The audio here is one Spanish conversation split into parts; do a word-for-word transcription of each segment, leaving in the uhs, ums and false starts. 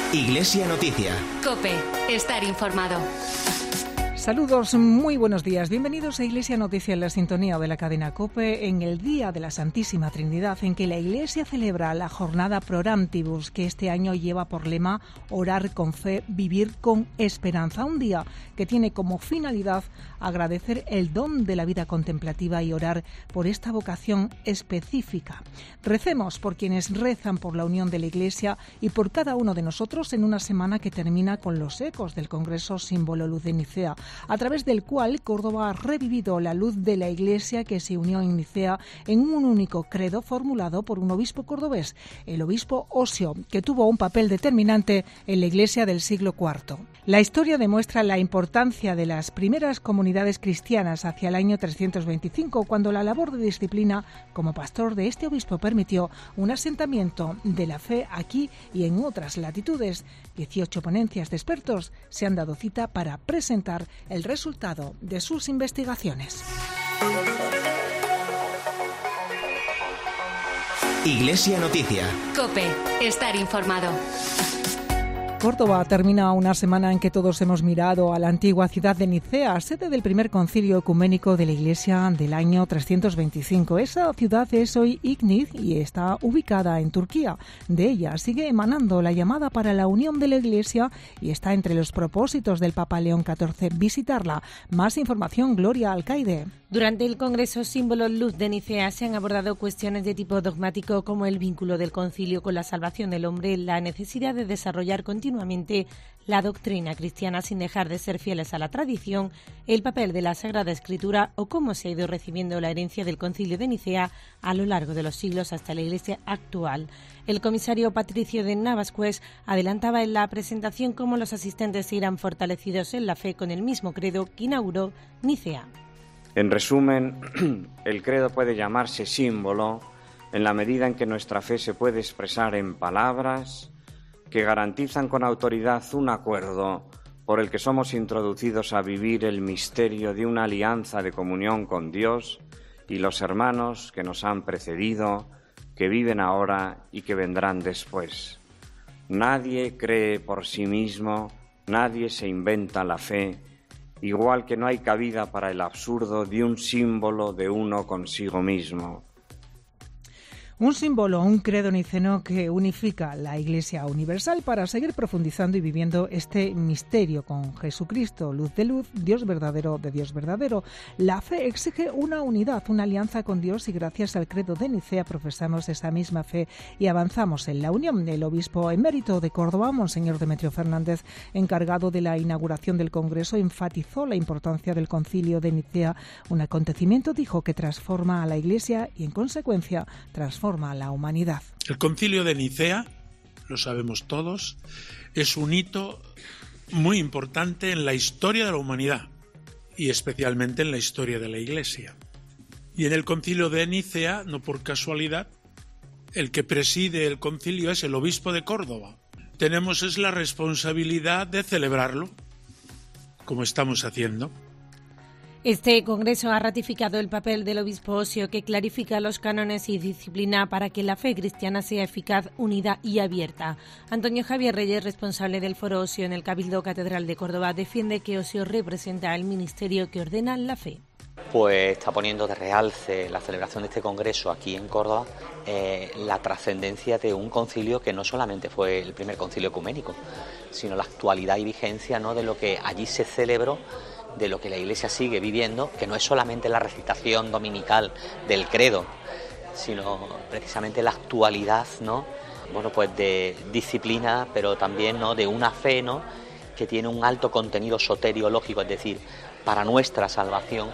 Iglesia Noticia. COPE. Estar informado. Saludos, muy buenos días. Bienvenidos a Iglesia Noticia en la sintonía de la cadena COPE en el Día de la Santísima Trinidad, en que la Iglesia celebra la jornada Prorantibus, que este año lleva por lema Orar con fe, vivir con esperanza. Un día que tiene como finalidad agradecer el don de la vida contemplativa y orar por esta vocación específica. Recemos por quienes rezan por la unión de la Iglesia y por cada uno de nosotros en una semana que termina con los ecos del Congreso Símbolo Luz de Nicea, a través del cual Córdoba ha revivido la luz de la Iglesia que se unió en Nicea en un único credo formulado por un obispo cordobés, el obispo Osio, que tuvo un papel determinante en la Iglesia del siglo cuarto. La historia demuestra la importancia de las primeras comunidades cristianas hacia el año trescientos veinticinco, cuando la labor de disciplina como pastor de este obispo permitió un asentamiento de la fe aquí y en otras latitudes. dieciocho ponencias de expertos se han dado cita para presentar el resultado de sus investigaciones. Iglesia Noticia. COPE. Estar informado. Córdoba termina una semana en que todos hemos mirado a la antigua ciudad de Nicea, sede del primer concilio ecuménico de la Iglesia del año trescientos veinticinco. Esa ciudad es hoy Igniz y está ubicada en Turquía. De ella sigue emanando la llamada para la unión de la Iglesia y está entre los propósitos del Papa León catorce visitarla. Más información, Gloria Alcaide. Durante el Congreso Símbolo Luz de Nicea se han abordado cuestiones de tipo dogmático como el vínculo del concilio con la salvación del hombre, la necesidad de desarrollar continuamente la doctrina cristiana sin dejar de ser fieles a la tradición, el papel de la Sagrada Escritura o cómo se ha ido recibiendo la herencia del Concilio de Nicea a lo largo de los siglos hasta la Iglesia actual. El comisario Patricio de Navascués adelantaba en la presentación cómo los asistentes irán fortalecidos en la fe con el mismo credo que inauguró Nicea. En resumen, el credo puede llamarse símbolo en la medida en que nuestra fe se puede expresar en palabras que garantizan con autoridad un acuerdo por el que somos introducidos a vivir el misterio de una alianza de comunión con Dios y los hermanos que nos han precedido, que viven ahora y que vendrán después. Nadie cree por sí mismo, nadie se inventa la fe, igual que no hay cabida para el absurdo de un símbolo de uno consigo mismo. Un símbolo, un credo niceno que unifica la Iglesia universal para seguir profundizando y viviendo este misterio con Jesucristo, luz de luz, Dios verdadero de Dios verdadero. La fe exige una unidad, una alianza con Dios y gracias al credo de Nicea profesamos esa misma fe y avanzamos en la unión. El obispo emérito de Córdoba, Monseñor Demetrio Fernández, encargado de la inauguración del Congreso, enfatizó la importancia del Concilio de Nicea, un acontecimiento, dijo, que transforma a la Iglesia y en consecuencia transforma a la humanidad. El Concilio de Nicea, lo sabemos todos, es un hito muy importante en la historia de la humanidad y especialmente en la historia de la Iglesia. Y en el Concilio de Nicea, no por casualidad, el que preside el concilio es el obispo de Córdoba. Tenemos es la responsabilidad de celebrarlo, como estamos haciendo. Este Congreso ha ratificado el papel del obispo Osio, que clarifica los cánones y disciplina para que la fe cristiana sea eficaz, unida y abierta. Antonio Javier Reyes, responsable del Foro Osio en el Cabildo Catedral de Córdoba, defiende que Osio representa el ministerio que ordena la fe. Pues está poniendo de realce la celebración de este Congreso aquí en Córdoba eh, la trascendencia de un concilio que no solamente fue el primer concilio ecuménico, sino la actualidad y vigencia, ¿no?, de lo que allí se celebró, de lo que la Iglesia sigue viviendo, que no es solamente la recitación dominical del credo, sino precisamente la actualidad, ¿no?, bueno, pues de disciplina, pero también, ¿no?, de una fe, ¿no?, que tiene un alto contenido soteriológico, es decir, para nuestra salvación.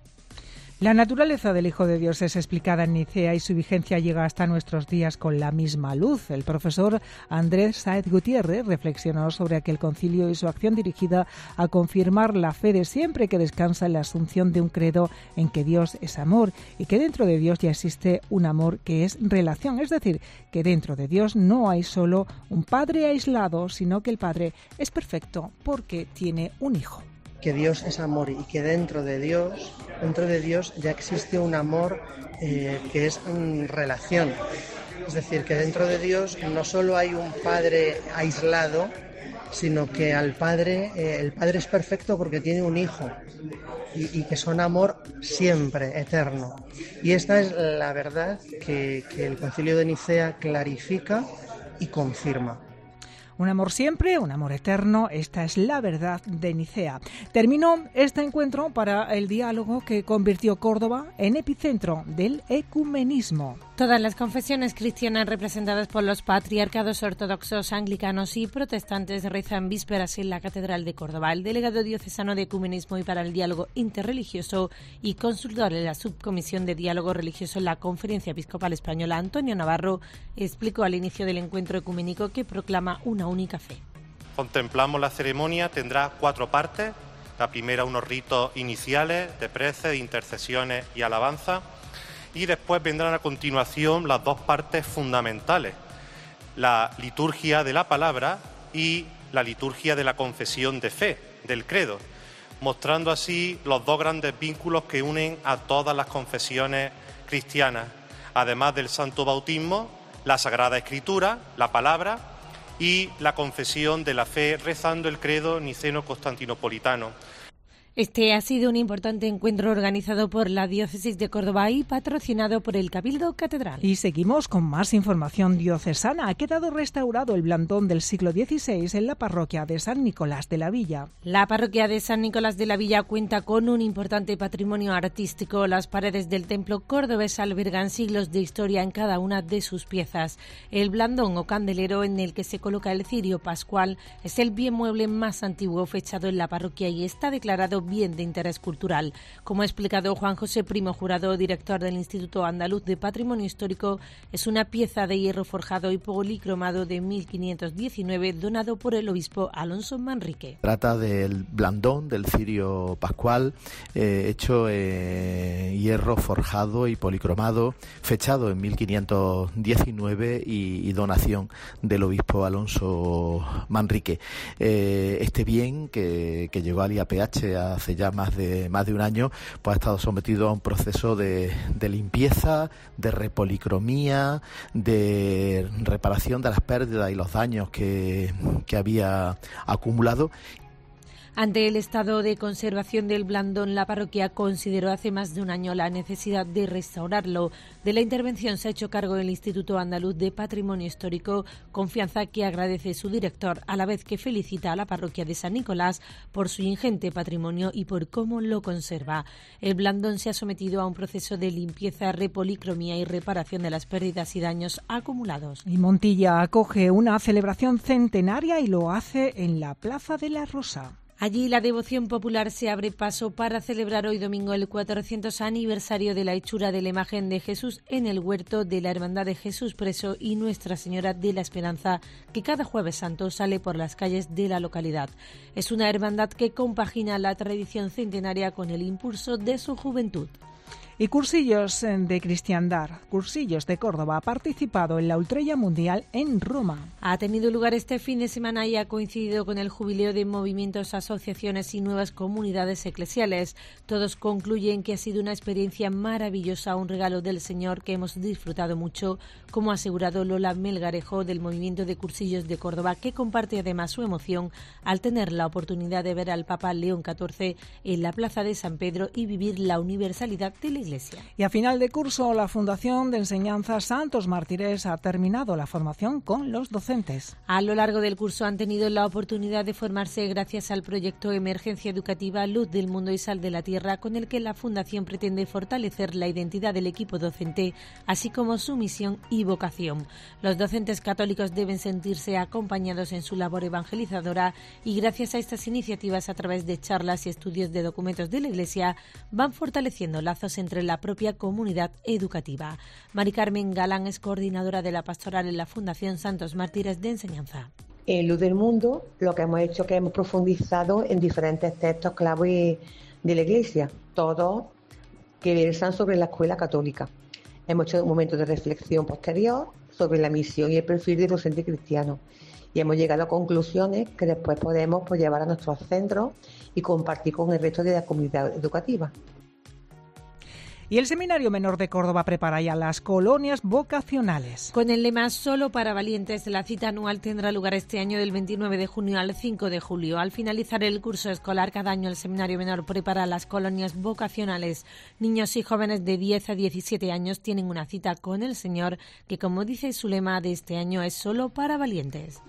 La naturaleza del Hijo de Dios es explicada en Nicea y su vigencia llega hasta nuestros días con la misma luz. El profesor Andrés Sáez Gutiérrez reflexionó sobre aquel concilio y su acción dirigida a confirmar la fe de siempre, que descansa en la asunción de un credo en que Dios es amor y que dentro de Dios ya existe un amor que es relación. Es decir, que dentro de Dios no hay solo un Padre aislado, sino que el Padre es perfecto porque tiene un Hijo. Que Dios es amor y que dentro de Dios, dentro de Dios ya existe un amor eh, que es en relación. Es decir, que dentro de Dios no solo hay un Padre aislado, sino que al Padre, eh, el Padre es perfecto porque tiene un Hijo y, y que son amor siempre, eterno. Y esta es la verdad que, que el Concilio de Nicea clarifica y confirma. Un amor siempre, un amor eterno, esta es la verdad de Nicea. Terminó este encuentro para el diálogo que convirtió Córdoba en epicentro del ecumenismo. Todas las confesiones cristianas representadas por los patriarcados ortodoxos, anglicanos y protestantes rezan vísperas en la Catedral de Córdoba. El delegado diocesano de Ecumenismo y para el Diálogo Interreligioso y consultor de la Subcomisión de Diálogo Religioso en la Conferencia Episcopal Española, Antonio Navarro, explicó al inicio del encuentro ecuménico que proclama una única fe. Contemplamos la ceremonia, tendrá cuatro partes. La primera, unos ritos iniciales de preces, de intercesiones y alabanza. Y después vendrán a continuación las dos partes fundamentales, la liturgia de la palabra y la liturgia de la confesión de fe, del credo, mostrando así los dos grandes vínculos que unen a todas las confesiones cristianas, además del santo bautismo, la Sagrada Escritura, la palabra y la confesión de la fe rezando el credo niceno-constantinopolitano. Este ha sido un importante encuentro organizado por la Diócesis de Córdoba y patrocinado por el Cabildo Catedral. Y seguimos con más información diocesana. Ha quedado restaurado el blandón del siglo dieciséis en la parroquia de San Nicolás de la Villa. La parroquia de San Nicolás de la Villa cuenta con un importante patrimonio artístico. Las paredes del templo cordobés albergan siglos de historia en cada una de sus piezas. El blandón o candelero en el que se coloca el cirio pascual es el bien mueble más antiguo fechado en la parroquia y está declarado bien de interés cultural. Como ha explicado Juan José Primo Jurado, director del Instituto Andaluz de Patrimonio Histórico, es una pieza de hierro forjado y policromado de mil quinientos diecinueve donado por el obispo Alonso Manrique. Trata del blandón del cirio pascual eh, hecho en eh, hierro forjado y policromado, fechado en mil quinientos diecinueve y, y donación del obispo Alonso Manrique. Eh, este bien que, que llegó al I A P H a hace ya más de más de un año, pues ha estado sometido a un proceso de, de limpieza, de repolicromía, de reparación de las pérdidas y los daños que, que había acumulado. Ante el estado de conservación del blandón, la parroquia consideró hace más de un año la necesidad de restaurarlo. De la intervención se ha hecho cargo el Instituto Andaluz de Patrimonio Histórico, confianza que agradece su director, a la vez que felicita a la parroquia de San Nicolás por su ingente patrimonio y por cómo lo conserva. El blandón se ha sometido a un proceso de limpieza, repolicromía y reparación de las pérdidas y daños acumulados. Y Montilla acoge una celebración centenaria y lo hace en la Plaza de la Rosa. Allí la devoción popular se abre paso para celebrar hoy domingo el cuatrocientos aniversario de la hechura de la imagen de Jesús en el huerto de la Hermandad de Jesús Preso y Nuestra Señora de la Esperanza, que cada Jueves Santo sale por las calles de la localidad. Es una hermandad que compagina la tradición centenaria con el impulso de su juventud. Y Cursillos de Cristiandad, Cursillos de Córdoba, ha participado en la Ultrella Mundial en Roma. Ha tenido lugar este fin de semana y ha coincidido con el jubileo de movimientos, asociaciones y nuevas comunidades eclesiales. Todos concluyen que ha sido una experiencia maravillosa, un regalo del Señor que hemos disfrutado mucho, como ha asegurado Lola Melgarejo del Movimiento de Cursillos de Córdoba, que comparte además su emoción al tener la oportunidad de ver al Papa León catorce en la Plaza de San Pedro y vivir la universalidad de la Iglesia. Y a final de curso, la Fundación de Enseñanza Santos Mártires ha terminado la formación con los docentes. A lo largo del curso han tenido la oportunidad de formarse gracias al proyecto Emergencia Educativa Luz del Mundo y Sal de la Tierra, con el que la Fundación pretende fortalecer la identidad del equipo docente, así como su misión y vocación. Los docentes católicos deben sentirse acompañados en su labor evangelizadora y gracias a estas iniciativas, a través de charlas y estudios de documentos de la Iglesia, van fortaleciendo lazos entre la propia comunidad educativa. Mari Carmen Galán es coordinadora de la pastoral en la Fundación Santos Mártires de Enseñanza. En Luz del Mundo lo que hemos hecho es que hemos profundizado en diferentes textos clave de la Iglesia, todos que versan sobre la escuela católica. Hemos hecho un momento de reflexión posterior sobre la misión y el perfil del docente cristiano y hemos llegado a conclusiones que después podemos pues, llevar a nuestros centros y compartir con el resto de la comunidad educativa. Y el Seminario Menor de Córdoba prepara ya las colonias vocacionales. Con el lema Solo para Valientes, la cita anual tendrá lugar este año del veintinueve de junio al cinco de julio. Al finalizar el curso escolar, cada año el Seminario Menor prepara las colonias vocacionales. Niños y jóvenes de diez a diecisiete años tienen una cita con el Señor, que, como dice su lema de este año, es Solo para Valientes.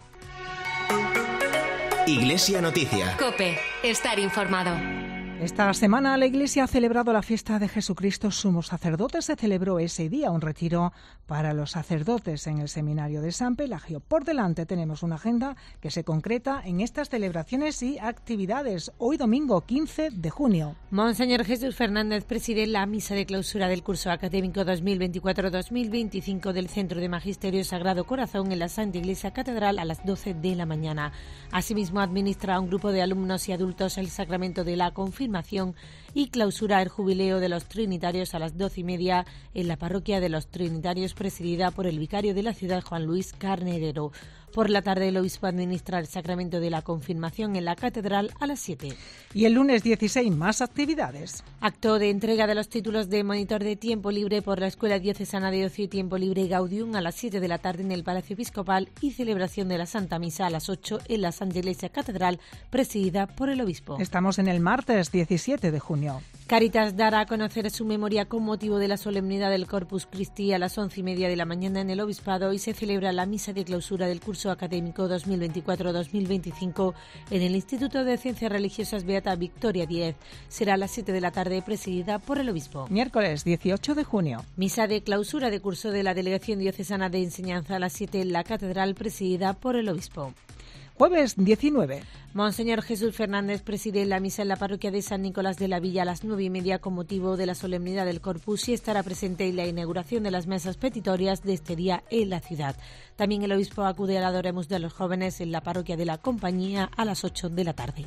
Iglesia Noticia. COPE. Estar informado. Esta semana la Iglesia ha celebrado la fiesta de Jesucristo Sumo Sacerdote. Se celebró ese día un retiro para los sacerdotes en el Seminario de San Pelagio. Por delante tenemos una agenda que se concreta en estas celebraciones y actividades. Hoy domingo quince de junio. Monseñor Jesús Fernández preside la misa de clausura del curso académico dos mil veinticuatro dos mil veinticinco del Centro de Magisterio Sagrado Corazón en la Santa Iglesia Catedral a las doce de la mañana. Asimismo, administra a un grupo de alumnos y adultos el sacramento de la confirmación y clausura el jubileo de los Trinitarios a las doce y media en la parroquia de los Trinitarios, presidida por el vicario de la ciudad, Juan Luis Carnerero. Por la tarde, el obispo administra el sacramento de la confirmación en la catedral a las siete. Y el lunes dieciséis, más actividades. Acto de entrega de los títulos de monitor de tiempo libre por la Escuela Diocesana de Ocio y Tiempo Libre Gaudium a las siete de la tarde en el Palacio Episcopal y celebración de la Santa Misa a las ocho en la Santa Iglesia Catedral, presidida por el obispo. Estamos en el martes diecisiete de junio. Cáritas dará a conocer su memoria con motivo de la solemnidad del Corpus Christi a las once y media de la mañana en el Obispado y se celebra la misa de clausura del curso académico dos mil veinticuatro dos mil veinticinco en el Instituto de Ciencias Religiosas Beata Victoria Diez. Será a las siete de la tarde, presidida por el obispo. Miércoles dieciocho de junio. Misa de clausura de curso de la Delegación Diocesana de Enseñanza a las siete en la Catedral, presidida por el obispo. Jueves diecinueve. Monseñor Jesús Fernández preside la misa en la parroquia de San Nicolás de la Villa a las nueve y media con motivo de la solemnidad del Corpus y estará presente en la inauguración de las mesas petitorias de este día en la ciudad. También el obispo acude al Adoremus de los jóvenes en la parroquia de la Compañía a las ocho de la tarde.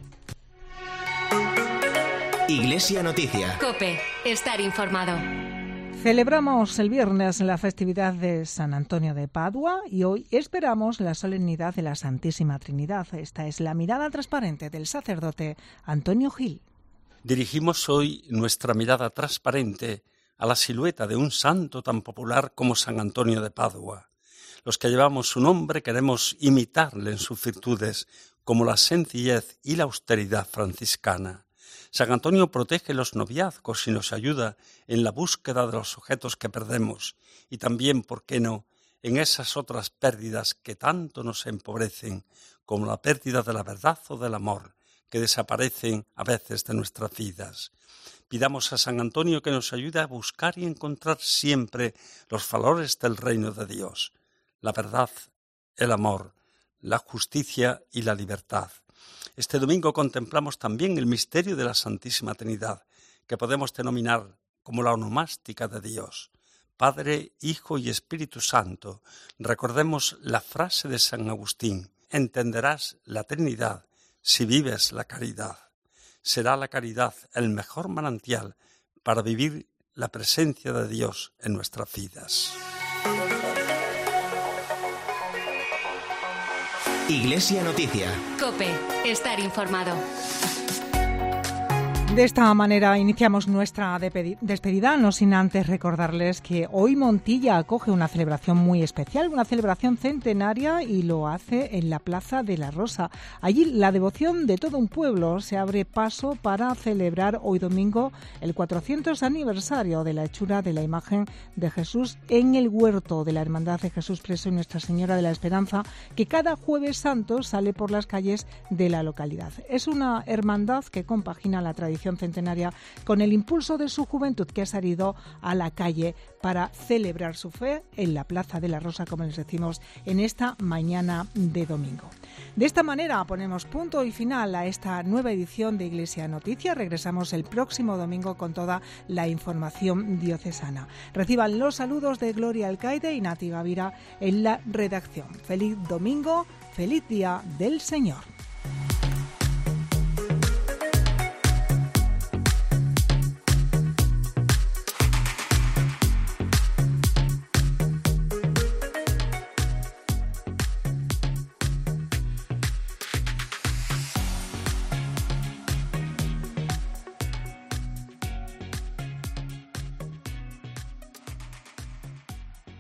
Iglesia Noticia. COPE. Estar informado. Celebramos el viernes la festividad de San Antonio de Padua y hoy esperamos la solemnidad de la Santísima Trinidad. Esta es la mirada transparente del sacerdote Antonio Gil. Dirigimos hoy nuestra mirada transparente a la silueta de un santo tan popular como San Antonio de Padua. Los que llevamos su nombre queremos imitarle en sus virtudes, como la sencillez y la austeridad franciscana. San Antonio protege los noviazgos y nos ayuda en la búsqueda de los objetos que perdemos y también, ¿por qué no?, en esas otras pérdidas que tanto nos empobrecen, como la pérdida de la verdad o del amor, que desaparecen a veces de nuestras vidas. Pidamos a San Antonio que nos ayude a buscar y encontrar siempre los valores del reino de Dios, la verdad, el amor, la justicia y la libertad. Este domingo contemplamos también el misterio de la Santísima Trinidad, que podemos denominar como la onomástica de Dios. Padre, Hijo y Espíritu Santo. Recordemos la frase de San Agustín: entenderás la Trinidad si vives la caridad. Será la caridad el mejor manantial para vivir la presencia de Dios en nuestras vidas. Iglesia Noticia. COPE. Estar informado. De esta manera iniciamos nuestra despedida, no sin antes recordarles que hoy Montilla acoge una celebración muy especial, una celebración centenaria, y lo hace en la Plaza de la Rosa. Allí la devoción de todo un pueblo se abre paso para celebrar hoy domingo el cuatrocientos aniversario de la hechura de la imagen de Jesús en el huerto de la Hermandad de Jesús Preso y Nuestra Señora de la Esperanza, que cada Jueves Santo sale por las calles de la localidad. Es una hermandad que compagina la tradición centenaria con el impulso de su juventud, que ha salido a la calle para celebrar su fe en la Plaza de la Rosa, como les decimos, en esta mañana de domingo. De esta manera ponemos punto y final a esta nueva edición de Iglesia Noticia. Regresamos el próximo domingo con toda la información diocesana. Reciban los saludos de Gloria Alcaide y Nati Gavira en la redacción. Feliz domingo, feliz día del Señor.